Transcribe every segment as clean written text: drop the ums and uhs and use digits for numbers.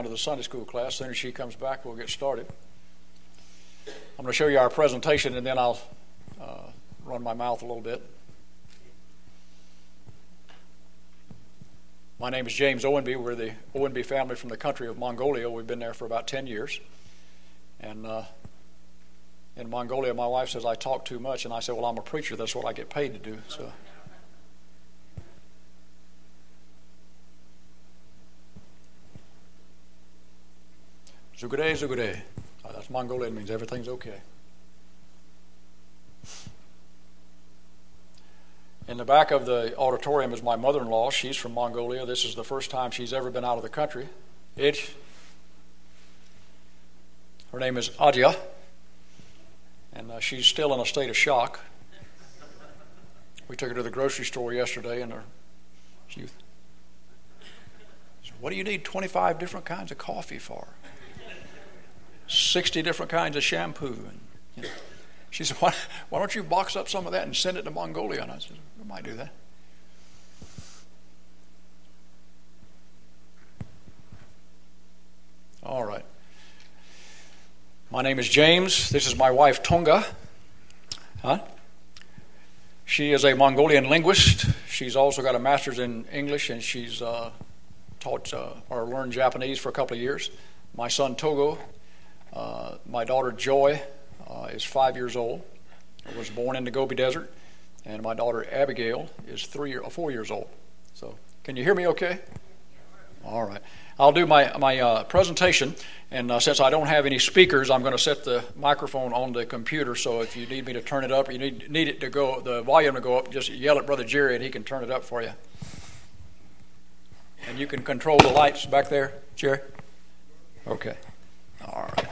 To the Sunday school class. As soon as she comes back, we'll get started. I'm going to show you our presentation, and then I'll run my mouth a little bit. My name is James Owenby. We're the Owenby family from the country of Mongolia. We've been there for about 10 years. And in Mongolia, my wife says I talk too much, and I say, well, I'm a preacher. That's what I get paid to do. So. Zugure, zugure. That's Mongolian. It means everything's okay. In the back of the auditorium is my mother-in-law. She's from Mongolia. This is the first time she's ever been out of the country. Her name is Adya, and she's still in a state of shock. We took her to the grocery store yesterday, and she said, what do you need 25 different kinds of coffee for? 60 different kinds of shampoo. And, she said, why don't you box up some of that and send it to Mongolia? And I said, I might do that. All right. My name is James. This is my wife, Tonga. She is a Mongolian linguist. She's also got a master's in English, and she's taught or learned Japanese for a couple of years. My son, Togo. My daughter Joy is 5 years old. I was born in the Gobi Desert, and my daughter Abigail is 4 years old. So, can you hear me okay? All right. I'll do my presentation, and since I don't have any speakers, I'm going to set the microphone on the computer. So if you need me to turn it up, or you need it to go, the volume to go up, just yell at Brother Jerry, and he can turn it up for you. And you can control the lights back there, Jerry. Okay. All right.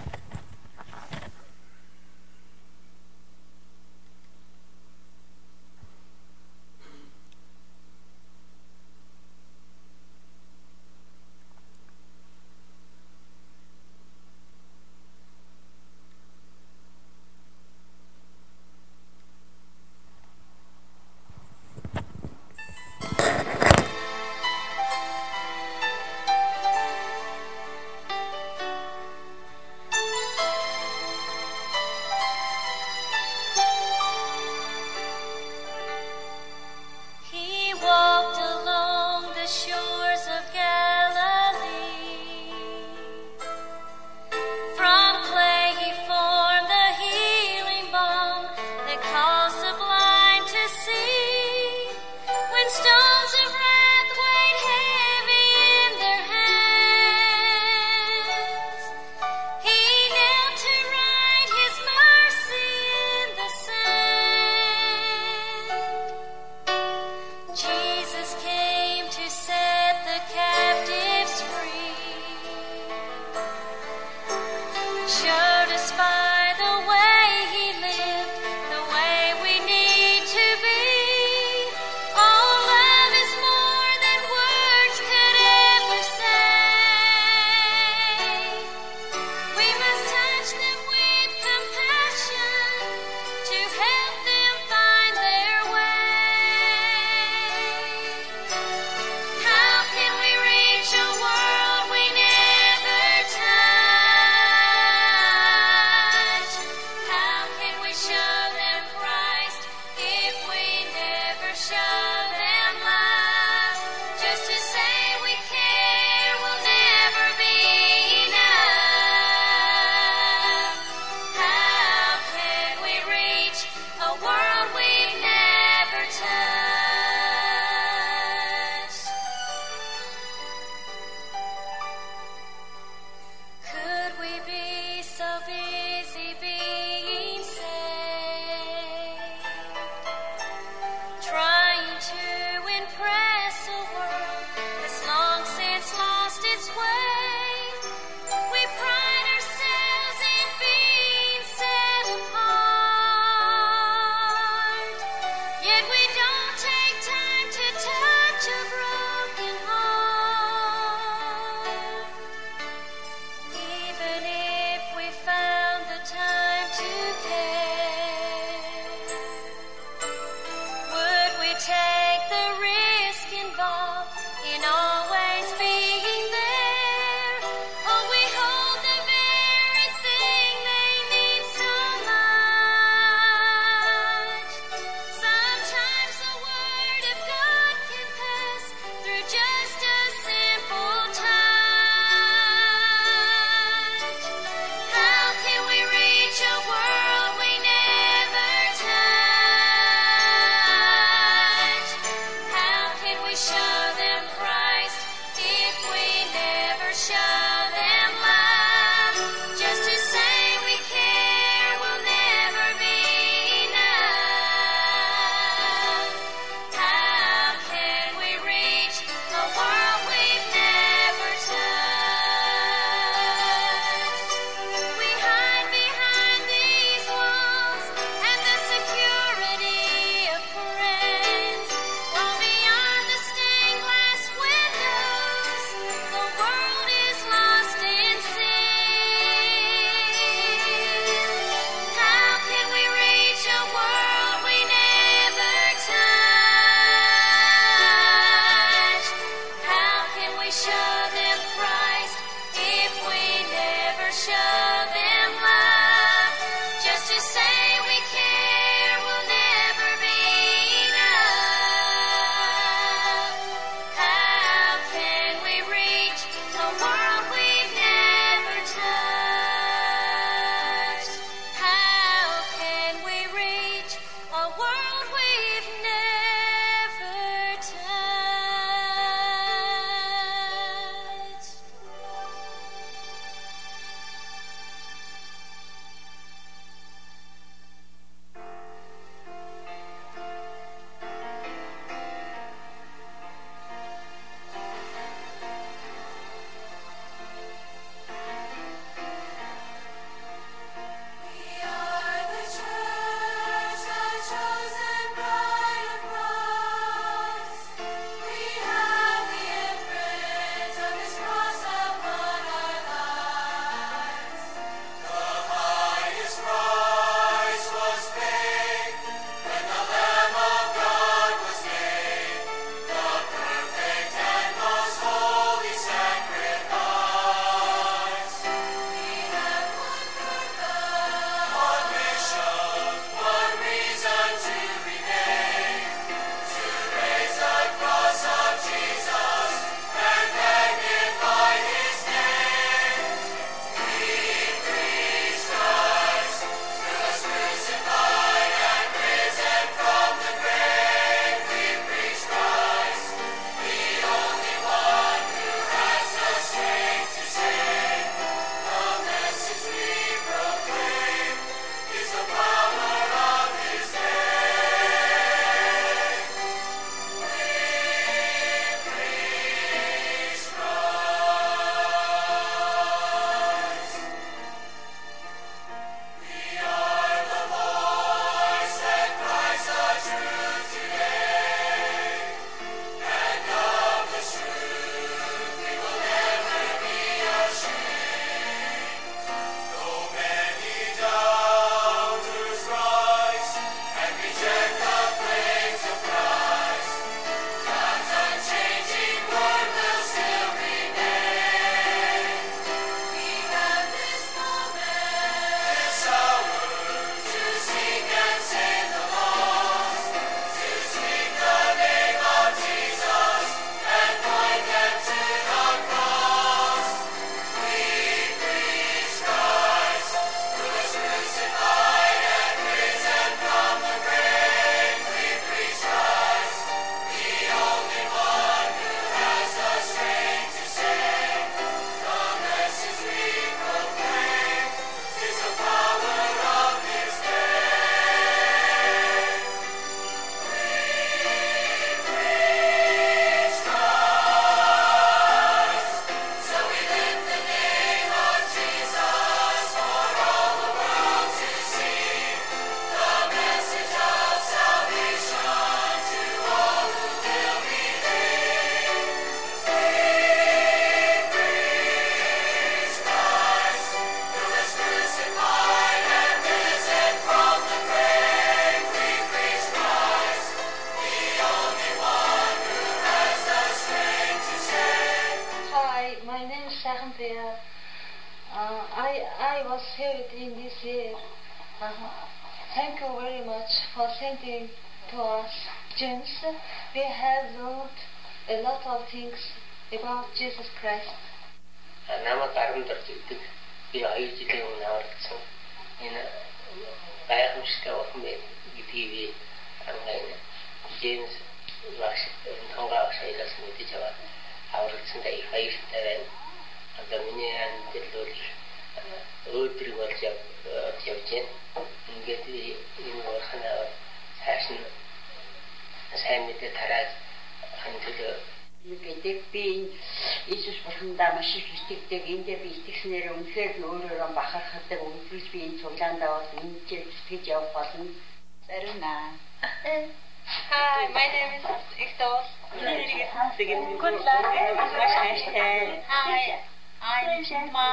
I was here in this year. Thank you very much for sending to us, James. We have learned a lot of things about Jesus Christ. 남아 다른 дөржигдэг би 2 жилийн өмнө аврагдсан энэ гайхамшигтай болсон гэдгийг ангайна Джеймс Ваш тонгаа шайлаас мэдэж аваад аврагдсандаа их баяртай байна. Одоо миний амьдрал өөдрөг болж явж байна. Ингээд энэ урханаа цааш нь сайн мэдээ тараад хандвал гэдэг би Иесус бурхандаа маш их итгэдэг. Эндээ би итгэснээр үнэхээр өөрөөрөө бахархдаг. Өнөөдөр би энэ цуглаанд аваад энэ итгэж явах болно. Зарина. Hi, my name is Iktos. Good luck. Hi, I'm Sima.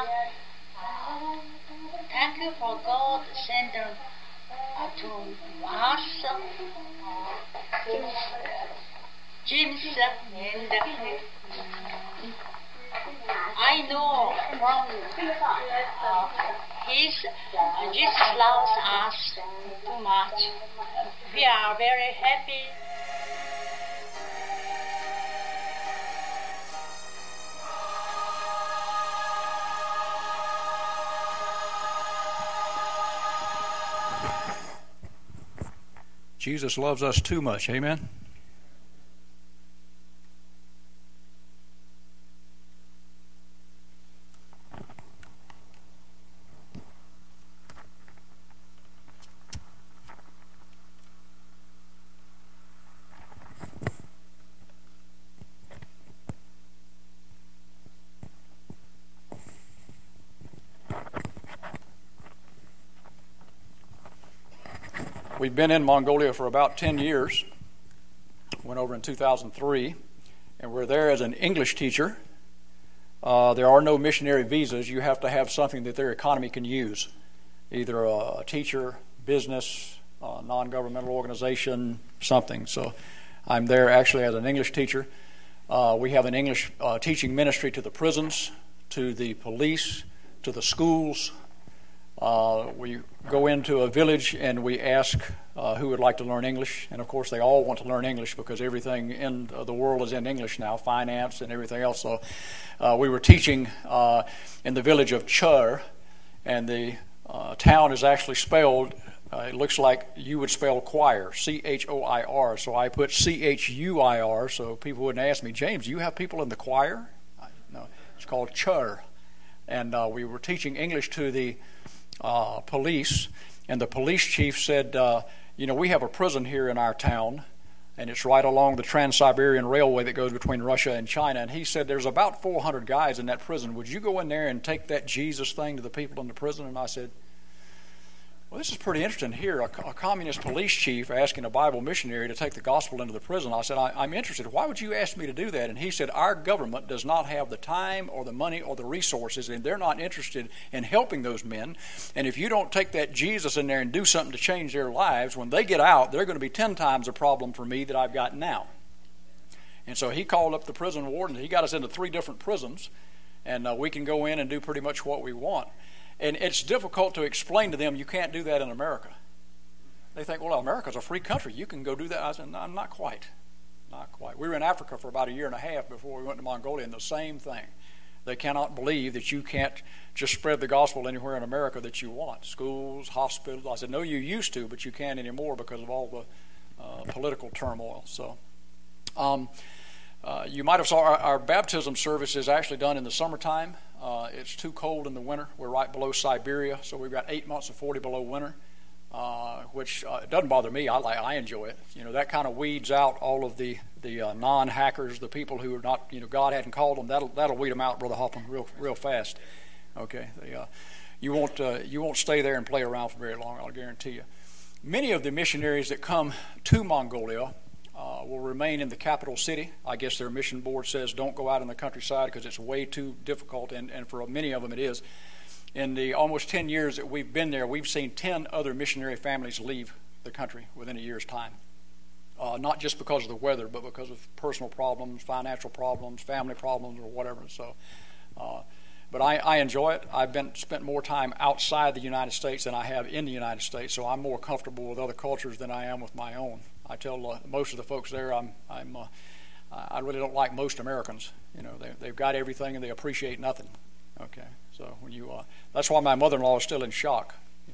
Thank you for God send to us James, and I know from Jesus loves us too much. We are very happy. Jesus loves us too much. Amen. We've been in Mongolia for about 10 years. Went over in 2003, and we're there as an English teacher. There are no missionary visas. You have to have something that their economy can use, either a teacher, business, non-governmental organization, something. So I'm there actually as an English teacher. We have an English teaching ministry to the prisons, to the police, to the schools. We go into a village and we ask who would like to learn English. And of course they all want to learn English because everything in the world is in English now, finance and everything else. So we were teaching in the village of Chur, and the town is actually spelled, it looks like you would spell choir, C-H-O-I-R. So I put C-H-U-I-R so people wouldn't ask me, James, do you have people in the choir? No, it's called Chur. And we were teaching English to the police, and the police chief said, we have a prison here in our town, and it's right along the Trans-Siberian Railway that goes between Russia and China. And he said, there's about 400 guys in that prison. Would you go in there and take that Jesus thing to the people in the prison? And I said, well, this is pretty interesting here. A communist police chief asking a Bible missionary to take the gospel into the prison. I said, I'm interested. Why would you ask me to do that? And he said, our government does not have the time or the money or the resources, and they're not interested in helping those men. And if you don't take that Jesus in there and do something to change their lives, when they get out, they're going to be 10 times the problem for me that I've got now. And so he called up the prison warden. He got us into 3 different prisons, and we can go in and do pretty much what we want. And it's difficult to explain to them you can't do that in America. They think, well, America's a free country. You can go do that. I said, no, not quite. Not quite. We were in Africa for about a year and a half before we went to Mongolia, and the same thing. They cannot believe that you can't just spread the gospel anywhere in America that you want. Schools, hospitals. I said, no, you used to, but you can't anymore because of all the political turmoil. So you might have saw our baptism service is actually done in the summertime. It's too cold in the winter. We're right below Siberia, so we've got 8 months of 40 below winter, which it doesn't bother me. I enjoy it. That kind of weeds out all of the non-hackers, the people who are not, God hadn't called them. That'll weed them out, Brother Hoffman, real fast. Okay, you won't stay there and play around for very long. I'll guarantee you. Many of the missionaries that come to Mongolia will remain in the capital city. I guess their mission board says don't go out in the countryside because it's way too difficult, and for many of them it is. In the almost 10 years that we've been there, we've seen 10 other missionary families leave the country within a year's time. Not just because of the weather, but because of personal problems, financial problems, family problems, or whatever. So But I enjoy it. I've spent more time outside the United States than I have in the United States, so I'm more comfortable with other cultures than I am with my own. I tell most of the folks there I really don't like most Americans. They've got everything and they appreciate nothing. Okay, so that's why my mother-in-law is still in shock.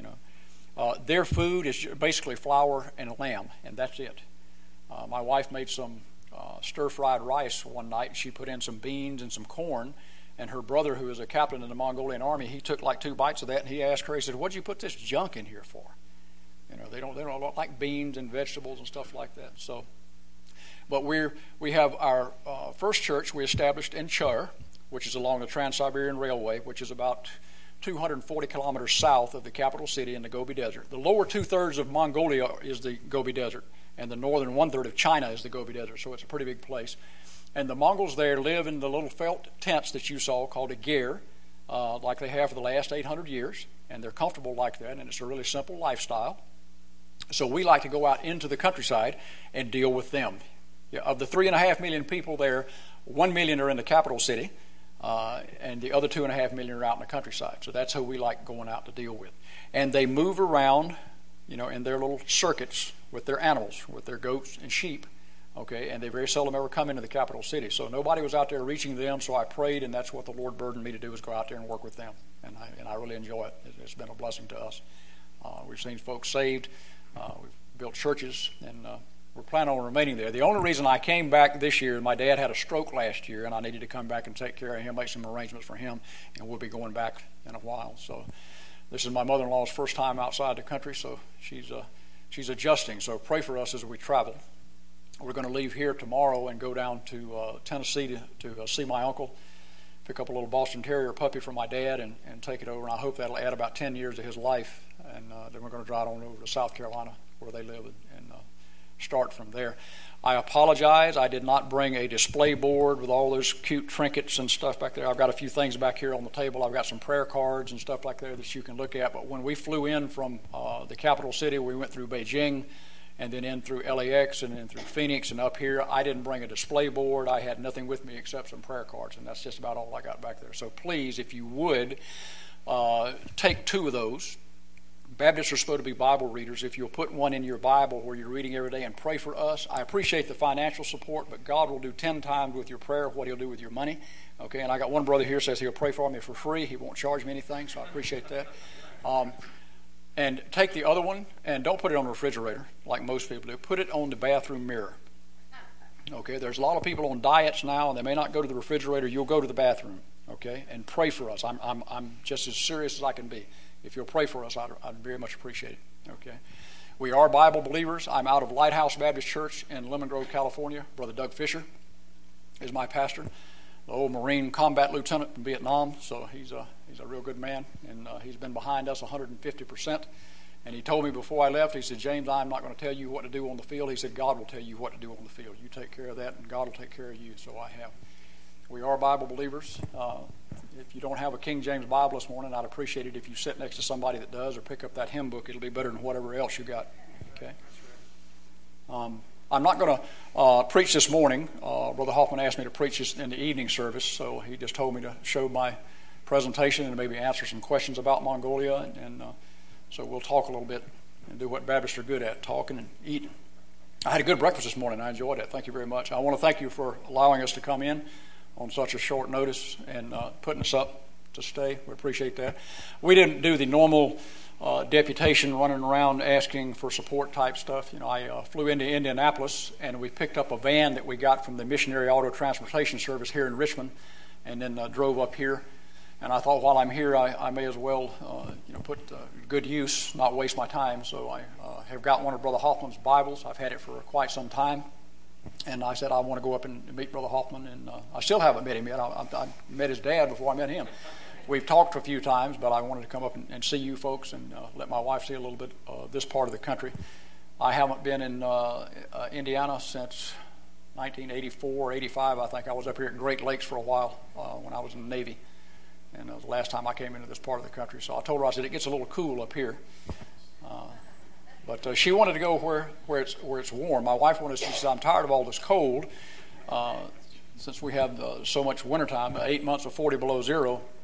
Their food is basically flour and lamb, and that's it. My wife made some stir-fried rice one night. She put in some beans and some corn, and her brother, who is a captain in the Mongolian army, he took like 2 bites of that, and he asked her, he said, "What'd you put this junk in here for?" They don't like beans and vegetables and stuff like that. So, but we have our first church we established in Chur, which is along the Trans-Siberian Railway, which is about 240 kilometers south of the capital city in the Gobi Desert. The lower 2/3 of Mongolia is the Gobi Desert, and the northern 1/3 of China is the Gobi Desert, so it's a pretty big place. And the Mongols there live in the little felt tents that you saw called a ger, like they have for the last 800 years, and they're comfortable like that, and it's a really simple lifestyle. So we like to go out into the countryside and deal with them. Of the 3.5 million people there, 1 million are in the capital city, and the other 2.5 million are out in the countryside. So that's who we like going out to deal with. And they move around, in their little circuits with their animals, with their goats and sheep. Okay, and they very seldom ever come into the capital city. So nobody was out there reaching them, so I prayed, and that's what the Lord burdened me to do, is go out there and work with them. And I really enjoy it. It's been a blessing to us. We've seen folks saved. We've built churches, and we're planning on remaining there. The only reason I came back this year, my dad had a stroke last year, and I needed to come back and take care of him, make some arrangements for him, and we'll be going back in a while. So this is my mother-in-law's first time outside the country, so she's adjusting. So pray for us as we travel. We're going to leave here tomorrow and go down to Tennessee to see my uncle, pick up a little Boston Terrier puppy from my dad, and take it over. And I hope that'll add about 10 years to his life. And then we're going to drive on over to South Carolina, where they live, and start from there. I apologize. I did not bring a display board with all those cute trinkets and stuff back there. I've got a few things back here on the table. I've got some prayer cards and stuff like there that you can look at. But when we flew in from the capital city, we went through Beijing, and then in through LAX, and then through Phoenix, and up here. I didn't bring a display board. I had nothing with me except some prayer cards, and that's just about all I got back there. So please, if you would, take 2 of those. Baptists are supposed to be Bible readers. If you'll put one in your Bible where you're reading every day and pray for us. I appreciate the financial support, but God will do 10 times with your prayer what He'll do with your money. Okay, and I got one brother here says he'll pray for me for free. He won't charge me anything, so I appreciate that. And take the other one, and don't put it on the refrigerator like most people do. Put it on the bathroom mirror. Okay, there's a lot of people on diets now, and they may not go to the refrigerator. You'll go to the bathroom, okay, and pray for us. I'm just as serious as I can be. If you'll pray for us, I'd very much appreciate it. Okay, we are Bible believers. I'm out of Lighthouse Baptist Church in Lemon Grove, California. Brother Doug Fisher is my pastor, the old Marine combat lieutenant from Vietnam. So he's a real good man, and he's been behind us 150%. And he told me before I left, he said, "James, I'm not going to tell you what to do on the field." He said, "God will tell you what to do on the field. You take care of that, and God will take care of you." So I have. We are Bible believers. If you don't have a King James Bible this morning, I'd appreciate it if you sit next to somebody that does, or pick up that hymn book. It'll be better than whatever else you got. Okay. I'm not going to preach this morning. Brother Hoffman asked me to preach this in the evening service, so he just told me to show my presentation and maybe answer some questions about Mongolia, and so we'll talk a little bit and do what Baptists are good at, talking and eating. I had a good breakfast this morning. I enjoyed it. Thank you very much. I want to thank you for allowing us to come in on such a short notice and putting us up to stay. We appreciate that. We didn't do the normal deputation running around asking for support type stuff. I flew into Indianapolis, and we picked up a van that we got from the Missionary Auto Transportation Service here in Richmond, and then drove up here. And I thought, while I'm here, I may as well put good use, not waste my time. So I have got one of Brother Hoffman's Bibles. I've had it for quite some time. And I said I want to go up and meet Brother Hoffman, and I still haven't met him yet. I met his dad before I met him. We've talked a few times, but I wanted to come up and see you folks and let my wife see a little bit of this part of the country. I haven't been in Indiana since 1984, 85. I think I was up here at Great Lakes for a while when I was in the Navy, and it was the last time I came into this part of the country. So I told her, I said, it gets a little cool up here. But she wanted to go where it's warm. My wife wanted. She said, "I'm tired of all this cold. Since we have so much wintertime, 8 months of 40 below zero,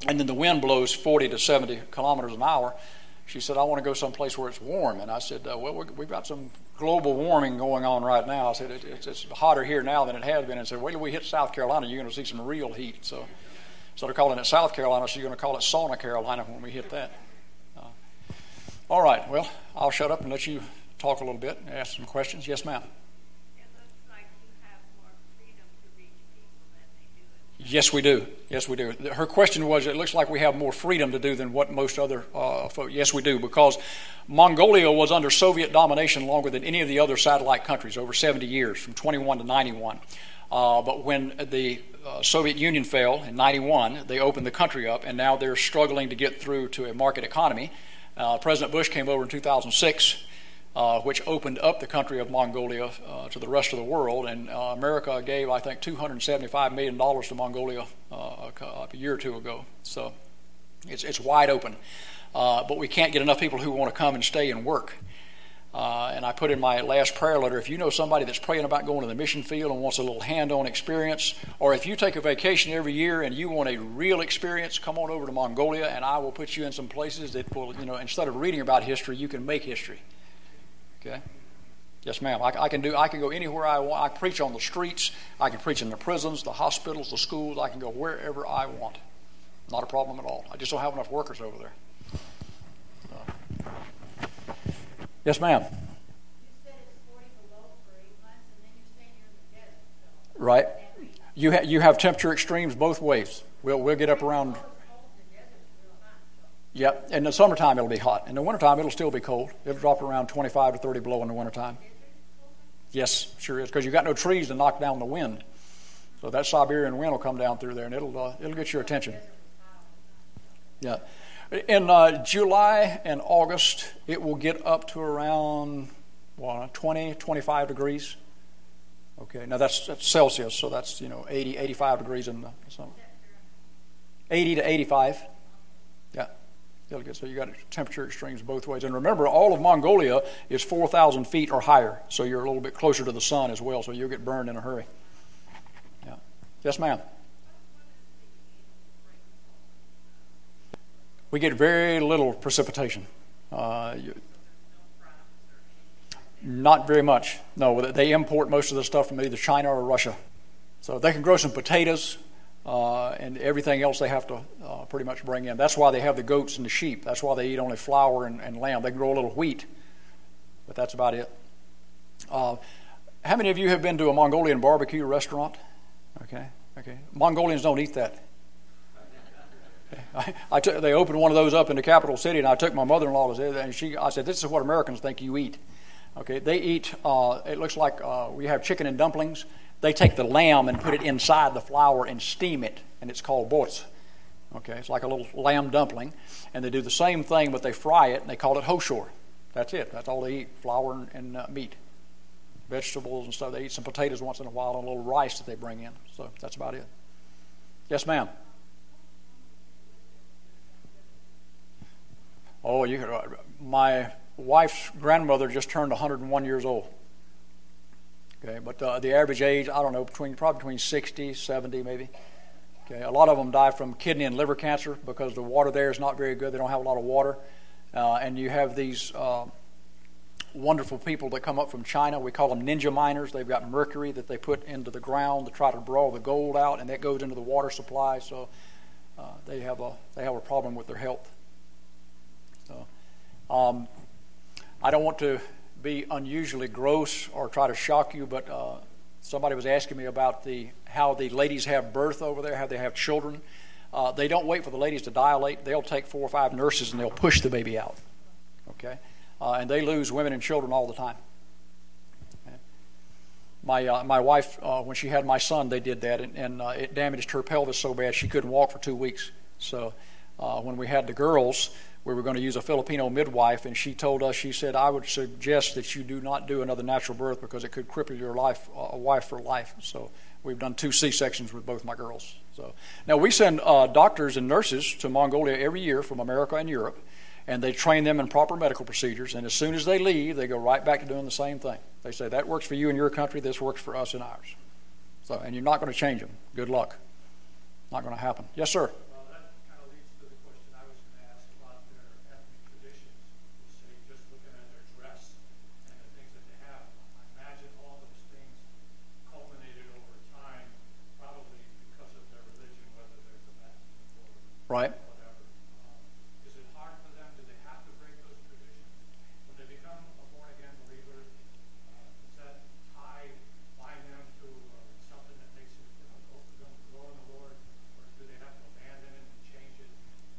and then the wind blows 40 to 70 kilometers an hour. She said, I want to go someplace where it's warm. And I said, well, we've got some global warming going on right now. I said, it's hotter here now than it has been. And I said, wait till we hit South Carolina, you're going to see some real heat. So instead of calling it South Carolina, she's going to call it Sauna Carolina when we hit that. All right, well, I'll shut up and let you talk a little bit and ask some questions. Yes, ma'am. It looks like you have more freedom to reach people than they do. Yes, we do. Yes, we do. Her question was, it looks like we have more freedom to do than what most other folks. Yes, we do, because Mongolia was under Soviet domination longer than any of the other satellite countries, over 70 years, from 21 to 91. But when the Soviet Union fell in 91, they opened the country up, and now they're struggling to get through to a market economy. President Bush came over in 2006, which opened up the country of Mongolia to the rest of the world. And America gave, I think, $275 million to Mongolia a year or two ago. So it's wide open. But we can't get enough people who want to come and stay and work. And I put in my last prayer letter, if you know somebody that's praying about going to the mission field and wants a little hand-on experience, or if you take a vacation every year and you want a real experience, come on over to Mongolia, and I will put you in some places that will, instead of reading about history, you can make history. Okay? Yes, ma'am. I can go anywhere I want. I preach on the streets. I can preach in the prisons, the hospitals, the schools. I can go wherever I want. Not a problem at all. I just don't have enough workers over there. Yes, ma'am. You said it's 40 below for 8 months, and then you're saying you're in the desert. So. Right. You have temperature extremes both ways. We'll get up around. Yeah, in the summertime it'll be hot. In the wintertime it'll still be cold. It'll drop around 25 to 30 below in the wintertime. Yes, sure is, because you've got no trees to knock down the wind. So that Siberian wind will come down through there, and it'll get your attention. Yeah. In July and August, it will get up to around 20, 25 degrees. Okay, now that's Celsius, so that's 80, 85 degrees in the summer. 80 to 85. Yeah, it'll get, so you got temperature extremes both ways. And remember, all of Mongolia is 4,000 feet or higher, so you're a little bit closer to the sun as well, so you'll get burned in a hurry. Yeah. Yes, ma'am. We get very little precipitation. Not very much. No, they import most of the stuff from either China or Russia. So they can grow some potatoes and everything else they have to pretty much bring in. That's why they have the goats and the sheep. That's why they eat only flour and lamb. They can grow a little wheat, but that's about it. How many of you have been to a Mongolian barbecue restaurant? Okay. Mongolians don't eat that. They opened one of those up in the capital city, and I took my mother-in-law there, and I said, "This is what Americans think you eat." Okay, they eat. It looks like we have chicken and dumplings. They take the lamb and put it inside the flour and steam it, and it's called bots. Okay, it's like a little lamb dumpling, and they do the same thing, but they fry it, and they call it hoshor. That's it. That's all they eat: flour and meat, vegetables and stuff. They eat some potatoes once in a while and a little rice that they bring in. So that's about it. Yes, ma'am. Oh, my wife's grandmother just turned 101 years old. Okay, but the average age, I don't know, probably between 60, 70 maybe. Okay, a lot of them die from kidney and liver cancer because the water there is not very good. They don't have a lot of water. And you have these wonderful people that come up from China. We call them ninja miners. They've got mercury that they put into the ground to try to draw the gold out, and that goes into the water supply. So they have a problem with their health. So, I don't want to be unusually gross or try to shock you, but somebody was asking me about how the ladies have birth over there, how they have children. They don't wait for the ladies to dilate. They'll take 4 or 5 nurses and they'll push the baby out. Okay, and they lose women and children all the time. Okay? My wife, when she had my son, they did that, and it damaged her pelvis so bad she couldn't walk for 2 weeks. So when we had the girls, we were going to use a Filipino midwife, and she told us, she said, I would suggest that you do not do another natural birth because it could cripple your wife for life. So we've done 2 C-sections with both my girls. So now we send doctors and nurses to Mongolia every year from America and Europe, and they train them in proper medical procedures, and as soon as they leave, they go right back to doing the same thing. They say, that works for you in your country, this works for us in ours. So, and you're not going to change them. Good luck. Not going to happen. Yes, sir. Well, that kind of leads Right. Is it hard for them? Do they have to break those traditions? When they become a born-again believer, does that tie bind them to something that makes it difficult for them to grow in the Lord, or do they have to abandon it and change it?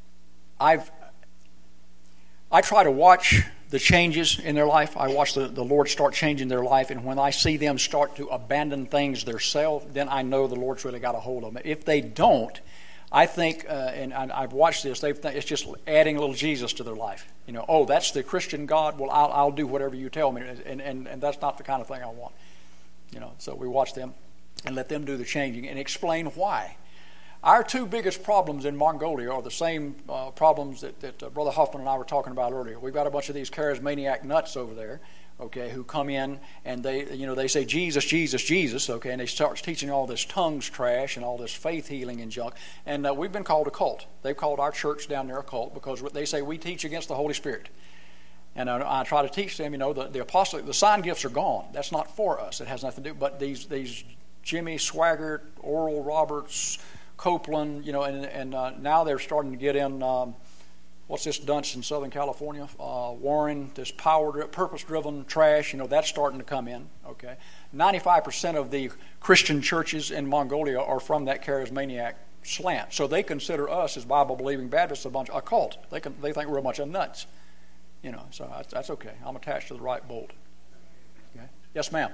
I try to watch the changes in their life. I watch the Lord start changing their life, and when I see them start to abandon things themselves, then I know the Lord's really got a hold of them. If they don't, I think, and I've watched this, it's just adding a little Jesus to their life. You know, oh, that's the Christian God. Well, I'll do whatever you tell me, and that's not the kind of thing I want. You know, so we watch them and let them do the changing and explain why. Our two biggest problems in Mongolia are the same problems that Brother Huffman and I were talking about earlier. We've got a bunch of these charismaniac nuts over there, okay, who come in and they say Jesus, Jesus, Jesus, okay, and they start teaching all this tongues trash and all this faith healing and junk. And we've been called a cult. They've called our church down there a cult because they say we teach against the Holy Spirit. And I try to teach them, the apostolic, the sign gifts are gone. That's not for us. It has nothing to do. But these Jimmy Swaggart, Oral Roberts, Copeland, and now they're starting to get in, what's this dunce in Southern California? Warren, this purpose-driven trash, that's starting to come in, okay? 95% of the Christian churches in Mongolia are from that charismaniac slant. So they consider us as Bible-believing Baptists a cult. They think we're a bunch of nuts, so that's okay. I'm attached to the right bolt. Okay? Yes, ma'am.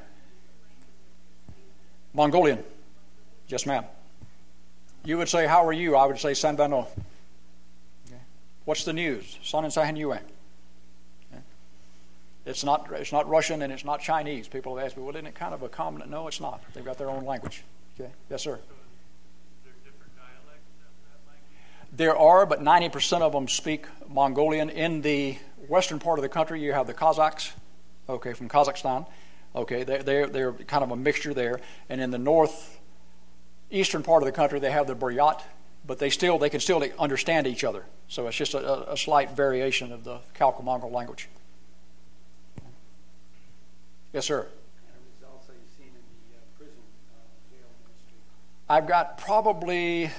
Mongolian. Yes, ma'am. You would say, how are you? I would say, Sanbano. Okay. What's the news? Son and Sahan Yue. Okay. It's not Russian and it's not Chinese. People have asked me, well, isn't it kind of a common? No, it's not. They've got their own language. Okay. Yes, sir. So there are different dialects of that language? There are, but 90% of them speak Mongolian. In the western part of the country, you have the Kazakhs, okay, from Kazakhstan. Okay, they're kind of a mixture there. And in the northeastern part of the country, they have the Buryat, but they can still understand each other. So it's just a slight variation of the Khalkha-Mongol language. Yes, sir. And results that you've seen in the prison jail ministry? I've got probably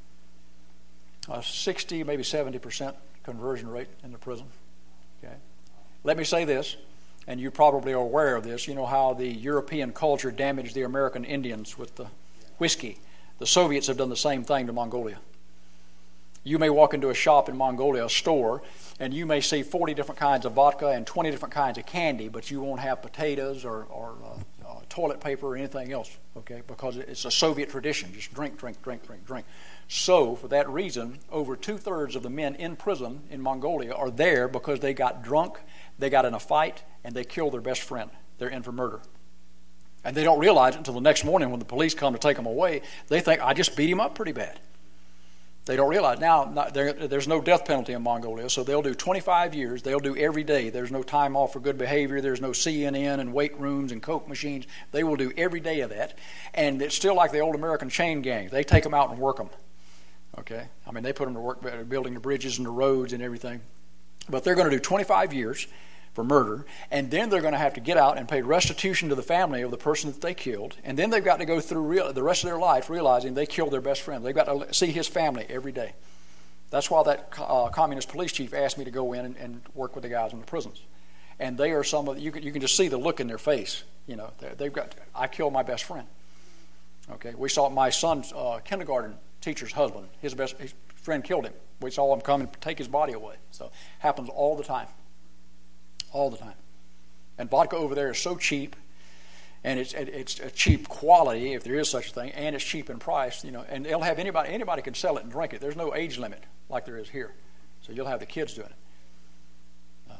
a 60, maybe 70% conversion rate in the prison. Okay. Let me say this, and you probably are aware of this. You know how the European culture damaged the American Indians with the whiskey. The Soviets have done the same thing to Mongolia. You may walk into a shop in Mongolia, a store, and you may see 40 different kinds of vodka and 20 different kinds of candy, but you won't have potatoes or toilet paper or anything else, okay? Because it's a Soviet tradition. Just drink, drink, drink, drink, drink. So, for that reason, over 2/3 of the men in prison in Mongolia are there because they got drunk, they got in a fight, and they killed their best friend. They're in for murder. And they don't realize it until the next morning when the police come to take them away. They think, I just beat him up pretty bad. They don't realize. Now, there's no death penalty in Mongolia, so they'll do 25 years. They'll do every day. There's no time off for good behavior. There's no CNN and weight rooms and Coke machines. They will do every day of that. And it's still like the old American chain gang. They take them out and work them. Okay? I mean, they put them to work building the bridges and the roads and everything. But they're going to do 25 years for murder, and then they're going to have to get out and pay restitution to the family of the person that they killed, and then they've got to go through the rest of their life realizing they killed their best friend. They've got to see his family every day. That's why that communist police chief asked me to go in and work with the guys in the prisons. And they are some of you can just see the look in their face. They've got, I killed my best friend. Okay, we saw my son's kindergarten teacher's husband. His friend killed him. We saw him come and take his body away. So happens all the time. All the time. And vodka over there is so cheap, and it's a cheap quality, if there is such a thing, and it's cheap in price, and they'll have anybody can sell it and drink it. There's no age limit like there is here. So you'll have the kids doing it.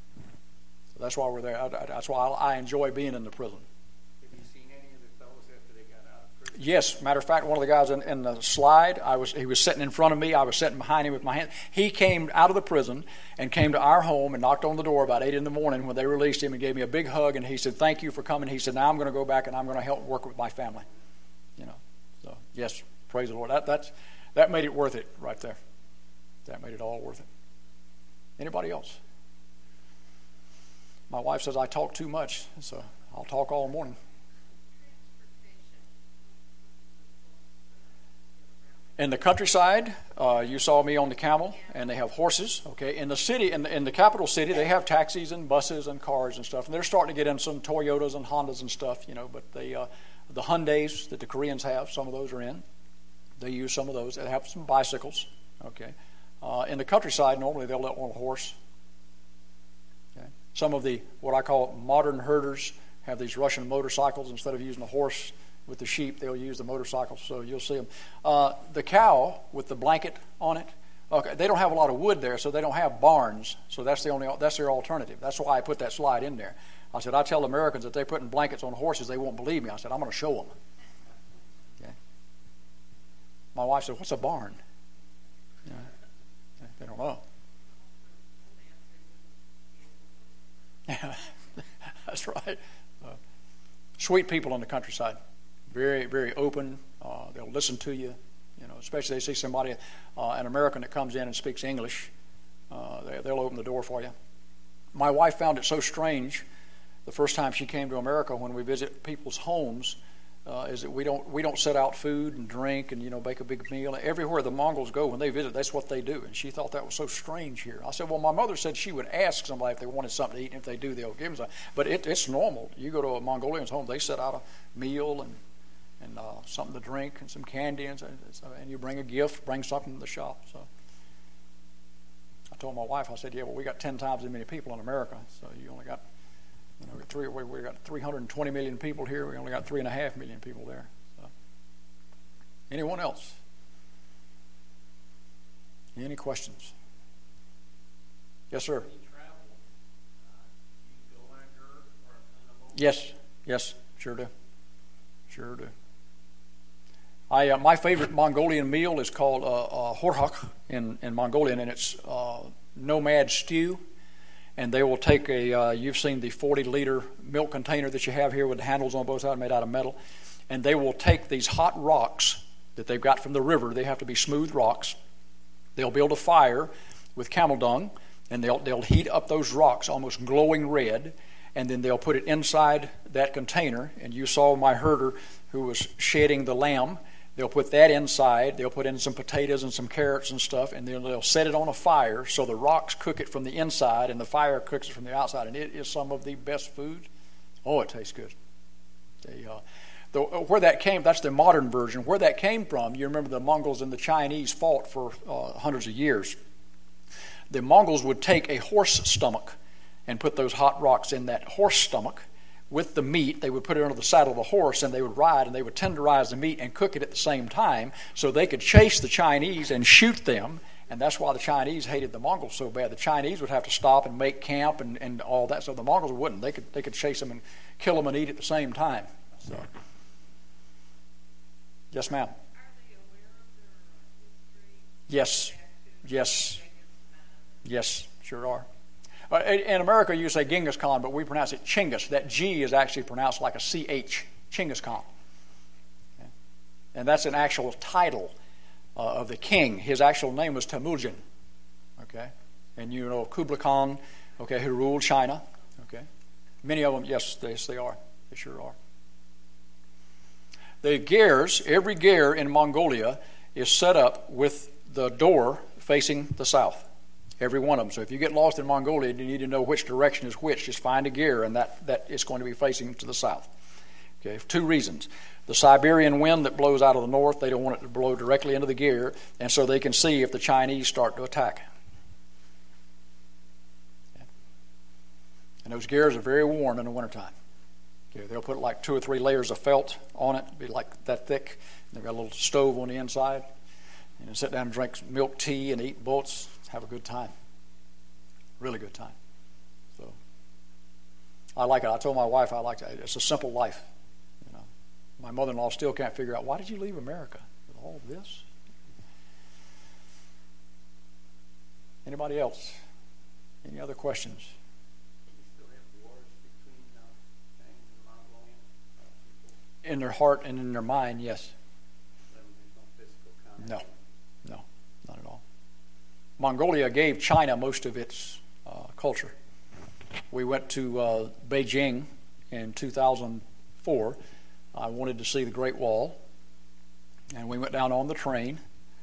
So that's why we're there. That's why I enjoy being in the prison. Have you seen any of the fellows after they got out of prison? Yes, matter of fact, one of the guys in the slide, he was sitting in front of me. I was sitting behind him with my hand. He came out of the prison and came to our home and knocked on the door about 8 in the morning when they released him and gave me a big hug, and he said, "Thank you for coming." He said, "Now I'm going to go back and I'm going to help work with my family." So yes, praise the Lord. That made it worth it right there. That made it all worth it. Anybody else? My wife says I talk too much, so I'll talk all morning. In the countryside, you saw me on the camel, and they have horses. Okay, in the city, in the capital city, they have taxis and buses and cars and stuff. And they're starting to get in some Toyotas and Hondas and stuff, But the Hyundais that the Koreans have, some of those are in. They use some of those. They have some bicycles. Okay, in the countryside, normally they'll let on a horse. Okay, some of the what I call modern herders have these Russian motorcycles. Instead of using a horse with the sheep, they'll use the motorcycle, so you'll see them. The cow with the blanket on it, okay, they don't have a lot of wood there, so they don't have barns, so that's their alternative. That's why I put that slide in there. I said, I tell Americans that they're putting blankets on horses, they won't believe me. I said, I'm going to show them. Okay. My wife said, what's a barn? They don't know. Yeah, that's right. Sweet people in the countryside. Very, very open. They'll listen to you, especially they see somebody, an American that comes in and speaks English. They'll open the door for you. My wife found it so strange the first time she came to America when we visit people's homes, is that we don't set out food and drink and bake a big meal. Everywhere the Mongols go when they visit, that's what they do. And she thought that was so strange here. I said, well, my mother said she would ask somebody if they wanted something to eat, and if they do, they'll give them something. But it's normal. You go to a Mongolian's home, they set out a meal and something to drink and some candy, and you bring a gift, bring something to the shop. So I told my wife, I said, yeah, well, we got 10 times as many people in America, so you only got we got 320 million people here. We only got 3.5 million people there. So. Anyone else? Any questions? Yes, sir. Yes, sure do. My favorite Mongolian meal is called horhak in Mongolian, and it's nomad stew. And they will take you've seen the 40-liter milk container that you have here with the handles on both sides made out of metal. And they will take these hot rocks that they've got from the river. They have to be smooth rocks. They'll build a fire with camel dung, and they'll heat up those rocks almost glowing red, and then they'll put it inside that container. And you saw my herder who was shedding the lamb. They'll put that inside. They'll put in some potatoes and some carrots and stuff, and then they'll set it on a fire so the rocks cook it from the inside and the fire cooks it from the outside. And it is some of the best food. Oh, it tastes good. Where that came, that's the modern version. Where that came from, you remember the Mongols and the Chinese fought for hundreds of years. The Mongols would take a horse stomach and put those hot rocks in that horse stomach. With the meat, they would put it under the saddle of the horse, and they would ride, and they would tenderize the meat and cook it at the same time so they could chase the Chinese and shoot them. And that's why the Chinese hated the Mongols so bad. The Chinese would have to stop and make camp and all that, so the Mongols wouldn't. They could chase them and kill them and eat at the same time. So, yes, ma'am. Are they aware of their history? Yes, sure are. In America, you say Genghis Khan, but we pronounce it Chinggis. That G is actually pronounced like a CH, Chinggis Khan. Okay? And that's an actual title of the king. His actual name was Temujin. Okay? And you know Kublai Khan, okay, who ruled China. Okay? Many of them, yes, they are. They sure are. The gers, every ger in Mongolia is set up with the door facing the south. Every one of them. So if you get lost in Mongolia and you need to know which direction is which, just find a ger, and that is going to be facing to the south. Okay, for two reasons. The Siberian wind that blows out of the north, they don't want it to blow directly into the ger, and so they can see if the Chinese start to attack. Okay. And those gers are very warm in the wintertime. Okay, they'll put like 2 or 3 layers of felt on it, be like that thick. They've got a little stove on the inside. And you sit down and drink milk tea and eat bullets. Have a good time. Really good time. So I like it. I told my wife I like it. It's a simple life. You know, my mother-in-law still can't figure out, why did you leave America with all of this? Anybody else? Any other questions? Do you still have wars between Chinese and Mongolian people? In their heart and in their mind, yes. There's no physical conflict? No, not at all. Mongolia gave China most of its culture. We went to Beijing in 2004. I wanted to see the Great Wall, and we went down on the train,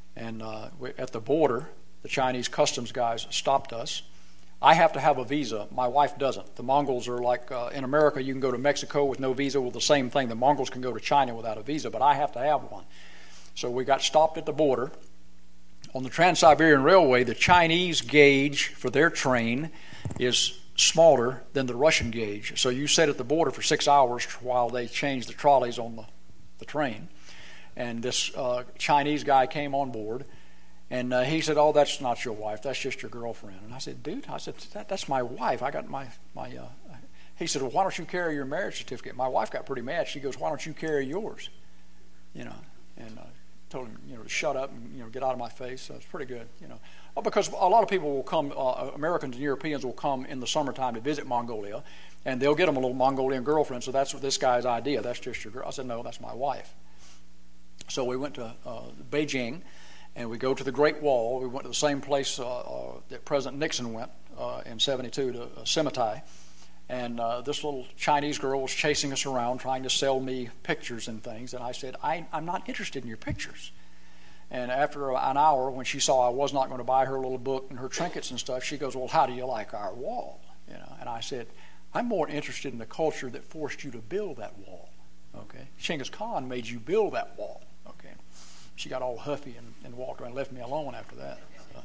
And at the border, the Chinese customs guys stopped us. I have to have a visa. My wife doesn't. The Mongols are like, in America, you can go to Mexico with no visa. Well, the same thing. The Mongols can go to China without a visa, but I have to have one. So we got stopped at the border. On the Trans-Siberian Railway, the Chinese gauge for their train is smaller than the Russian gauge. So you sit at the border for 6 hours while they change the trolleys on the train. And this Chinese guy came on board, and he said, "Oh, that's not your wife. That's just your girlfriend." And I said, "Dude," I said, that's my wife. I got my He said, "Well, why don't you carry your marriage certificate?" My wife got pretty mad. She goes, "Why don't you carry yours?" And told him, to shut up and, get out of my face. So it's pretty good, Well, because a lot of people will come, Americans and Europeans will come in the summertime to visit Mongolia, and they'll get them a little Mongolian girlfriend. So that's what this guy's idea. That's just your girl. I said, "No, that's my wife." So we went to Beijing, and we go to the Great Wall. We went to the same place that President Nixon went in '72 to Sematai. And this little Chinese girl was chasing us around trying to sell me pictures and things. And I said, I'm not interested in your pictures. And after an hour, when she saw I was not going to buy her little book and her trinkets and stuff, she goes, "Well, how do you like our wall?" And I said, "I'm more interested in the culture that forced you to build that wall. Okay, Genghis Khan made you build that wall." Okay, she got all huffy and walked around and left me alone after that. So.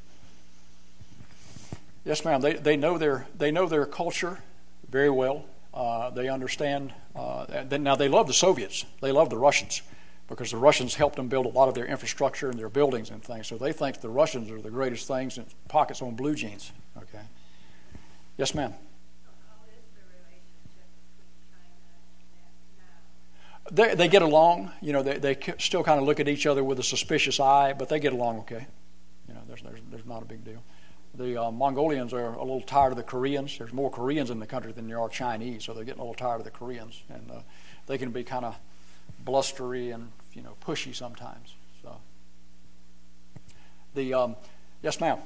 Yes, ma'am. They know their culture very well. They understand. Now they love the Soviets. They love the Russians because the Russians helped them build a lot of their infrastructure and their buildings and things. So they think the Russians are the greatest things in pockets on blue jeans. Okay. Yes, ma'am. They get along. They still kind of look at each other with a suspicious eye, but they get along okay. There's not a big deal. The Mongolians are a little tired of the Koreans. There's more Koreans in the country than there are Chinese, so they're getting a little tired of the Koreans, and they can be kind of blustery and pushy sometimes. So, yes, ma'am.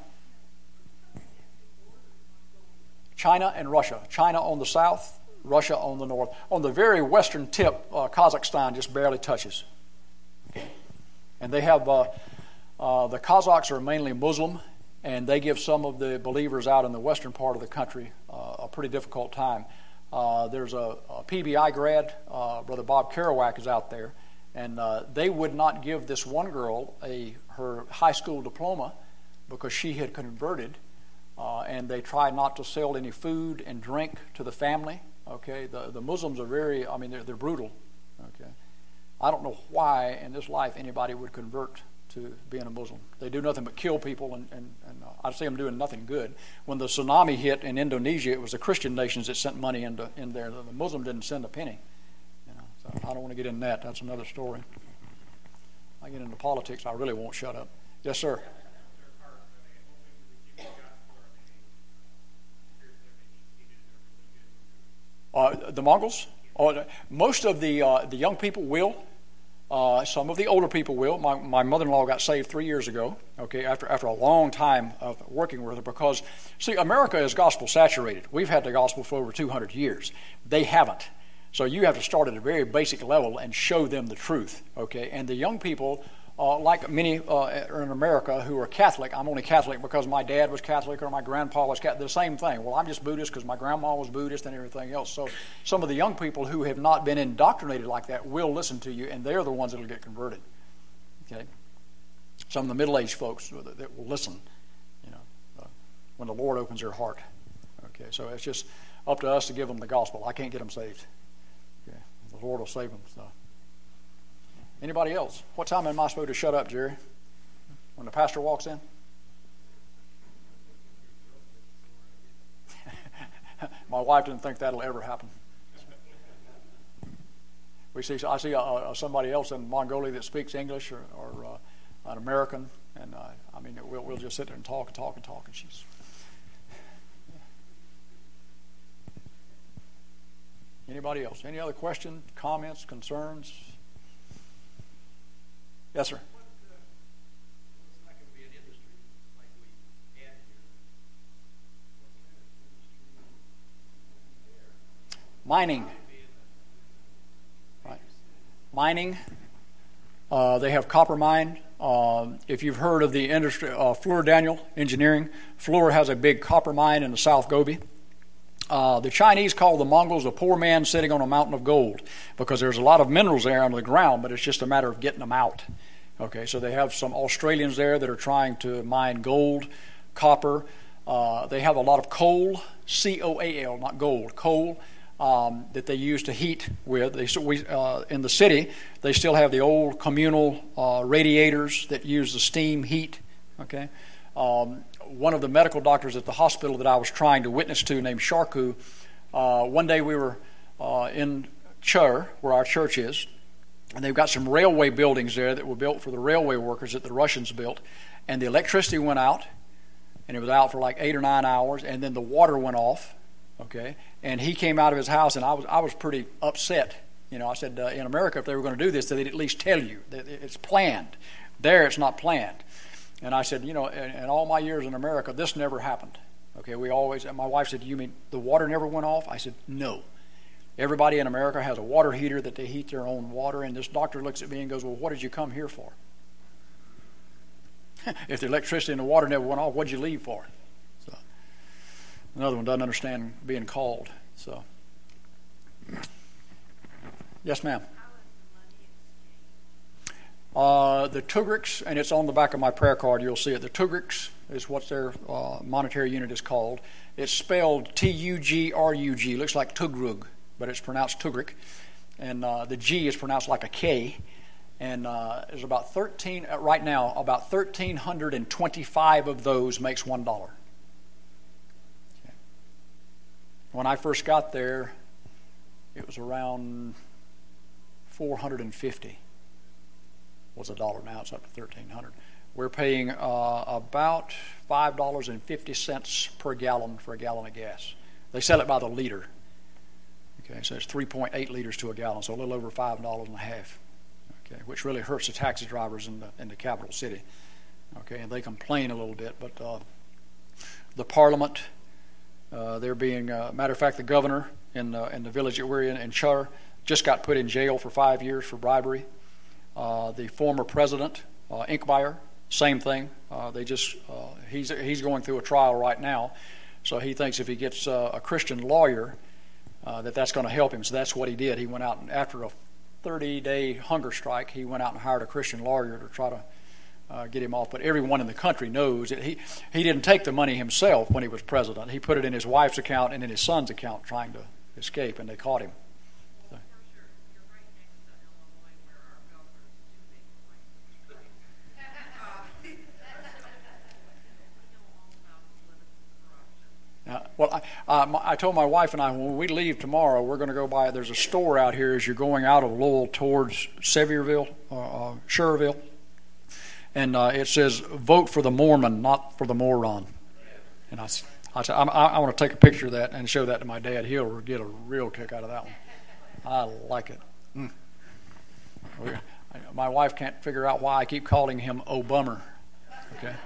China and Russia. China on the south, Russia on the north. On the very western tip, Kazakhstan just barely touches. And they have the Kazakhs are mainly Muslim. And they give some of the believers out in the western part of the country a pretty difficult time. There's a PBI grad, Brother Bob Kerouac is out there, and they would not give this one girl her high school diploma because she had converted, and they tried not to sell any food and drink to the family. Okay, the Muslims are they're brutal. Okay, I don't know why in this life anybody would convert to being a Muslim. They do nothing but kill people, and I see them doing nothing good. When the tsunami hit in Indonesia, it was the Christian nations that sent money in there. The Muslim didn't send a penny. So I don't want to get into that. That's another story. I get into politics, I really won't shut up. Yes, sir. The Mongols? Most of the young people will. Some of the older people will. My mother-in-law got saved 3 years ago, okay, after a long time of working with her because, see, America is gospel saturated. We've had the gospel for over 200 years. They haven't. So you have to start at a very basic level and show them the truth, okay? And the young people, like many in America who are Catholic, I'm only Catholic because my dad was Catholic or my grandpa was Catholic, the same thing. Well, I'm just Buddhist because my grandma was Buddhist and everything else. So some of the young people who have not been indoctrinated like that will listen to you, and they're the ones that will get converted, okay? Some of the middle-aged folks that will listen, when the Lord opens their heart, okay? So it's just up to us to give them the gospel. I can't get them saved. Okay? The Lord will save them, so. Anybody else? What time am I supposed to shut up, Jerry? When the pastor walks in? My wife didn't think that'll ever happen. I see somebody else in Mongolia that speaks English or an American, and we'll just sit there and talk, and she's. Anybody else? Any other questions, comments, concerns? Yes, sir. What's not going to be an industry like we had here? What kind of industry there? Mining. Right. Mining. They have copper mine if you've heard of the industry, Fluor Daniel Engineering, Fluor has a big copper mine in the South Gobi. The Chinese call the Mongols a poor man sitting on a mountain of gold because there's a lot of minerals there under the ground, but it's just a matter of getting them out. Okay, so they have some Australians there that are trying to mine gold, copper. They have a lot of coal, C-O-A-L, not gold, coal, that they use to heat with. In the city, they still have the old communal radiators that use the steam heat. Okay, one of the medical doctors at the hospital that I was trying to witness to, named Sharku, one day we were in Chur, where our church is, and they've got some railway buildings there that were built for the railway workers that the Russians built, and the electricity went out, and it was out for like 8 or 9 hours, and then the water went off. Okay, and he came out of his house, and I was pretty upset. You know, I said, in America, if they were going to do this, they'd at least tell you that it's planned. There, it's not planned. And I said, you know, in all my years in America, this never happened. Okay, we always. And my wife said, "You mean the water never went off?" I said, "No. Everybody in America has a water heater that they heat their own water." And this doctor looks at me and goes, "Well, what did you come here for? If the electricity and the water never went off, what'd you leave for?" So another one doesn't understand being called. So, yes, ma'am. The Tugriks, and it's on the back of my prayer card, you'll see it. The Tugriks is what their monetary unit is called. It's spelled T-U-G-R-U-G. Looks like Tugrug, but it's pronounced Tugrik. And the G is pronounced like a K. And there's about 13, right now, about 1,325 of those makes $1. Okay. When I first got there, it was around 450 was $1. Now it's up to 1,300. We're paying about $5.50 per gallon for a gallon of gas. They sell it by the liter. Okay, so it's 3.8 liters to a gallon, so a little over $5.50. Okay, which really hurts the taxi drivers in the capital city. Okay, and they complain a little bit, but the Parliament, they're being, matter of fact, the governor in the village that we're in Chur, just got put in jail for 5 years for bribery. The former president, Inkmeyer, same thing. He's going through a trial right now, so he thinks if he gets a Christian lawyer, that's going to help him. So that's what he did. He went out and after a 30-day hunger strike, he went out and hired a Christian lawyer to try to get him off. But everyone in the country knows that he didn't take the money himself when he was president. He put it in his wife's account and in his son's account trying to escape, and they caught him. So. Well, I told my wife and I, when we leave tomorrow, we're going to go by, there's a store out here as you're going out of Lowell towards Sevierville, Sherville, and it says, "Vote for the Mormon, not for the moron." And I said, I want to take a picture of that and show that to my dad. He'll get a real kick out of that one. I like it. My wife can't figure out why I keep calling him Obummer. Okay.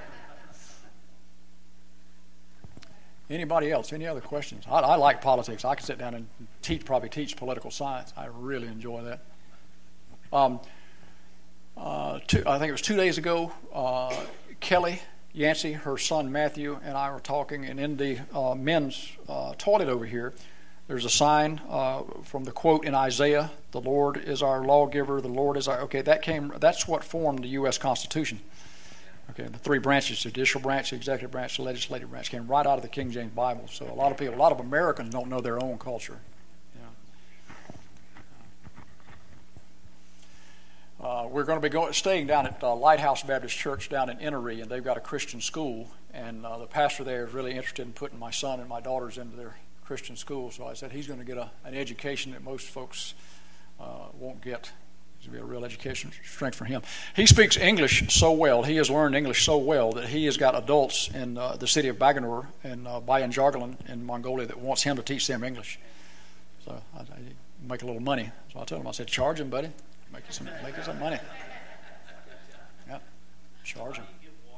Anybody else? Any other questions? I like politics. I could sit down and probably teach political science. I really enjoy that. I think it was 2 days ago, Kelly Yancey, her son Matthew, and I were talking, and in the men's toilet over here, there's a sign from the quote in Isaiah, "The Lord is our lawgiver, the Lord is our..." Okay, that's what formed the U.S. Constitution. Okay, the three branches, the judicial branch, the executive branch, the legislative branch, came right out of the King James Bible. So a lot of Americans don't know their own culture. We're going to be staying down at Lighthouse Baptist Church down in Innery, and they've got a Christian school, and the pastor there is really interested in putting my son and my daughters into their Christian school. So I said he's going to get an education that most folks won't get. It's going to be a real education strength for him. He speaks English so well. He has learned English so well that he has got adults in the city of Baganur and Bayan Jargalan in Mongolia that wants him to teach them English. So I make a little money. So I told him, I said, "Charge him, buddy. Make you some money." Yeah, charge him.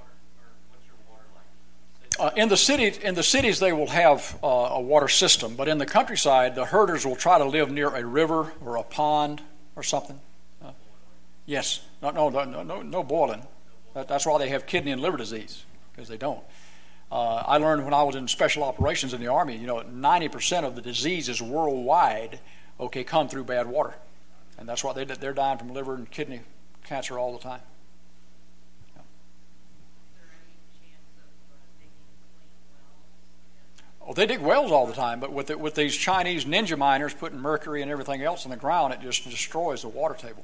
In the cities, they will have a water system, but in the countryside, the herders will try to live near a river or a pond or something. Yes, no boiling. That's why they have kidney and liver disease, because they don't. I learned when I was in special operations in the Army, 90% of the diseases worldwide, come through bad water. And that's why they're dying from liver and kidney cancer all the time. Yeah. Oh, they dig wells all the time, but with these Chinese ninja miners putting mercury and everything else in the ground, it just destroys the water table.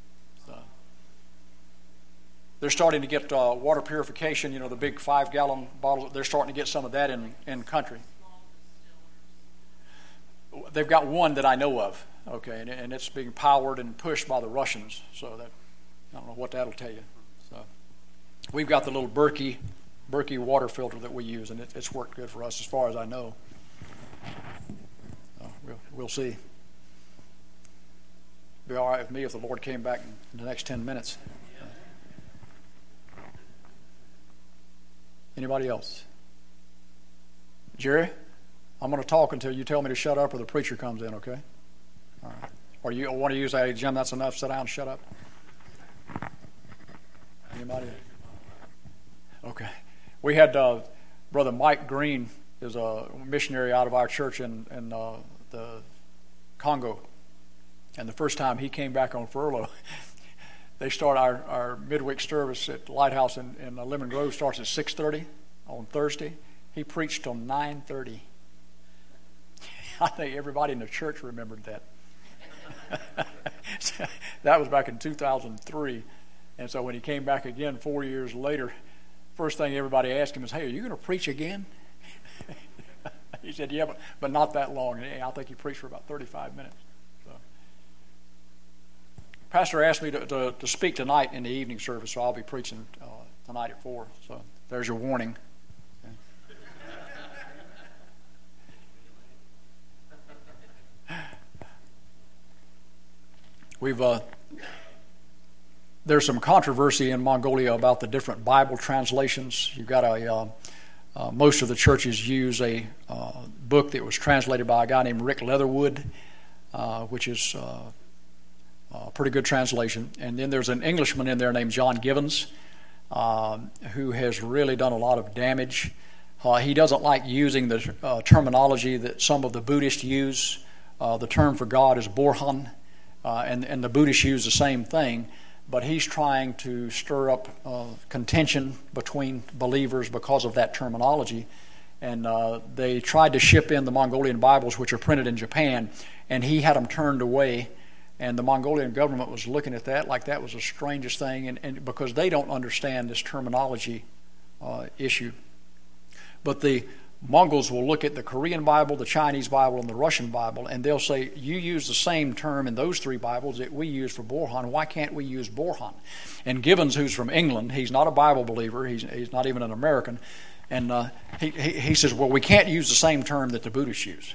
They're starting to get water purification, the big 5-gallon bottles. They're starting to get some of that in country. They've got one that I know of, and it's being powered and pushed by the Russians. So that I don't know what that'll tell you. So we've got the little Berkey water filter that we use, and it's worked good for us as far as I know. We'll see. Be all right with me if the Lord came back in the next 10 minutes. Anybody else? Jerry, I'm going to talk until you tell me to shut up or the preacher comes in, okay? All right. Or you want to use, hey, Jim, that's enough, sit down and shut up? Anybody? Okay. We had Brother Mike Green is a missionary out of our church in the Congo. And the first time he came back on furlough, they start our midweek service at Lighthouse in Lemon Grove starts at 6:30 on Thursday. He preached till 9:30. I think everybody in the church remembered that. That was back in 2003. And so when he came back again 4 years later, first thing everybody asked him is, hey, are you going to preach again? He said, yeah, but not that long. And I think he preached for about 35 minutes. Pastor asked me to speak tonight in the evening service, so I'll be preaching tonight at 4. So there's your warning. Okay. There's some controversy in Mongolia about the different Bible translations. You've got most of the churches use a book that was translated by a guy named Rick Leatherwood, which is a pretty good translation. And then there's an Englishman in there named John Givens, who has really done a lot of damage. He doesn't like using the terminology that some of the Buddhists use. The term for God is Borhan, and the Buddhists use the same thing, but he's trying to stir up contention between believers because of that terminology. And they tried to ship in the Mongolian Bibles, which are printed in Japan, and he had them turned away. And the Mongolian government was looking at that like that was the strangest thing, and because they don't understand this terminology issue. But the Mongols will look at the Korean Bible, the Chinese Bible, and the Russian Bible, and they'll say, you use the same term in those 3 Bibles that we use for Borhan. Why can't we use Borhan? And Givens, who's from England, he's not a Bible believer. He's not even an American. And he says, well, we can't use the same term that the Buddhists use.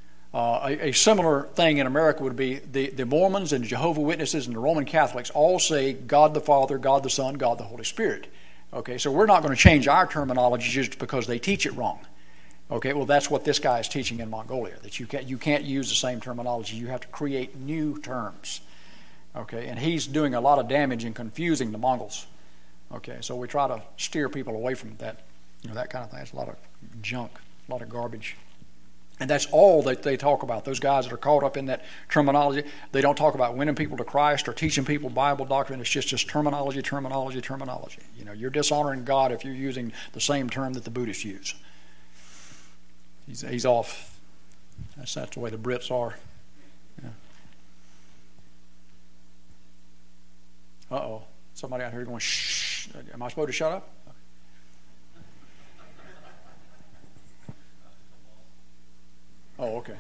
A similar thing in America would be the Mormons and Jehovah's Witnesses and the Roman Catholics all say God the Father, God the Son, God the Holy Spirit. Okay, so we're not going to change our terminology just because they teach it wrong. Okay, well, that's what this guy is teaching in Mongolia, that you can't use the same terminology. You have to create new terms. Okay, and he's doing a lot of damage and confusing the Mongols. Okay, so we try to steer people away from that, that kind of thing. It's a lot of junk, a lot of garbage. And that's all that they talk about. Those guys that are caught up in that terminology, they don't talk about winning people to Christ or teaching people Bible doctrine. It's just terminology. You're dishonoring God if you're using the same term that the Buddhists use. He's off. That's the way the Brits are. Yeah. Uh-oh. Somebody out here going, shh. Am I supposed to shut up? Oh, okay.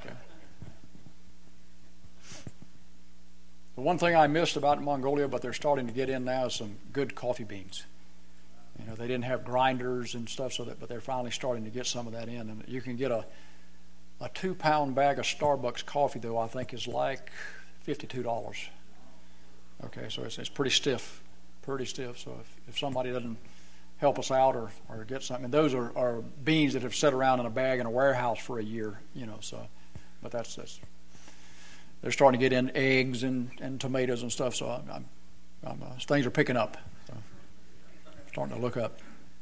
The one thing I missed about Mongolia, but they're starting to get in now, is some good coffee beans. They didn't have grinders and stuff, but they're finally starting to get some of that in. And you can get a 2-pound bag of Starbucks coffee, though, I think is like $52. Okay, so it's pretty stiff. So if somebody doesn't help us out or get something, and those are beans that have sat around in a bag in a warehouse for a year, but that's they're starting to get in eggs and tomatoes and stuff, so things are picking up. So. starting to look up.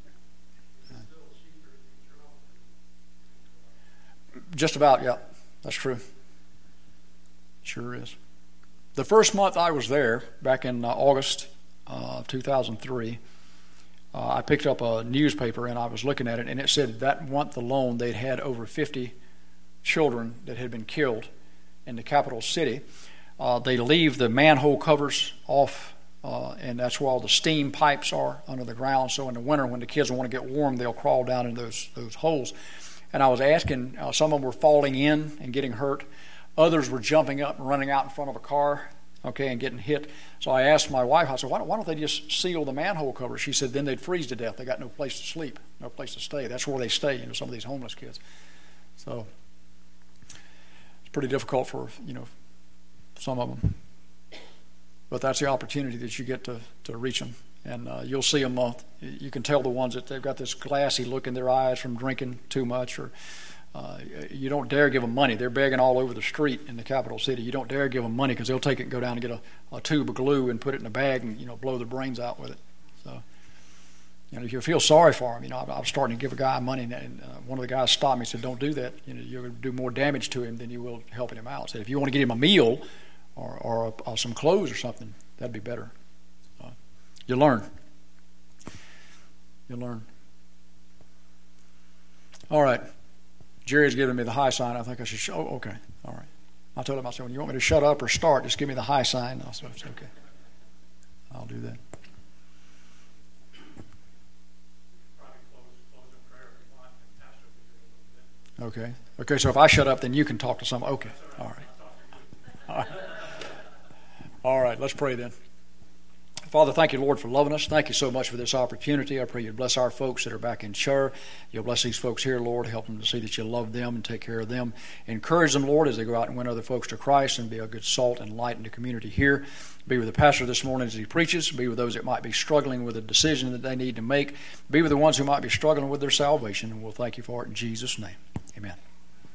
Just about, yeah. That's true. Sure is. The first month I was there, back in August of 2003, I picked up a newspaper and I was looking at it, and it said that month alone they'd had over 50 children that had been killed in the capital city. They leave the manhole covers off, and that's where all the steam pipes are under the ground. So in the winter, when the kids want to get warm, they'll crawl down in those holes. And I was asking, some of them were falling in and getting hurt. Others were jumping up and running out in front of a car, and getting hit. So I asked my wife, I said, why don't they just seal the manhole covers? She said, then they'd freeze to death. They got no place to sleep, no place to stay. That's where they stay, some of these homeless kids. So it's pretty difficult for, some of them. But that's the opportunity that you get to reach them. And you'll see them, you can tell the ones that they've got this glassy look in their eyes from drinking too much, or you don't dare give them money. They're begging all over the street in the capital city. You don't dare give them money because they'll take it and go down and get a tube of glue and put it in a bag and, blow their brains out with it. So, if you feel sorry for them, I was starting to give a guy money, and one of the guys stopped me and said, don't do that. You're going to do more damage to him than you will helping him out. Said, if you want to get him a meal or some clothes or something, that'd be better. You learn. All right. Jerry's giving me the high sign. I think I should oh, okay. All right. I told him, I said, when you want me to shut up or start, just give me the high sign. I said, it's okay. I'll do that. Okay. Okay, so if I shut up, then you can talk to someone. Okay. All right. All right, let's pray then. Father, thank you, Lord, for loving us. Thank you so much for this opportunity. I pray you'd bless our folks that are back in Chur. You'll bless these folks here, Lord. Help them to see that you love them and take care of them. Encourage them, Lord, as they go out and win other folks to Christ and be a good salt and light in the community here. Be with the pastor this morning as he preaches. Be with those that might be struggling with a decision that they need to make. Be with the ones who might be struggling with their salvation. And we'll thank you for it in Jesus' name. Amen.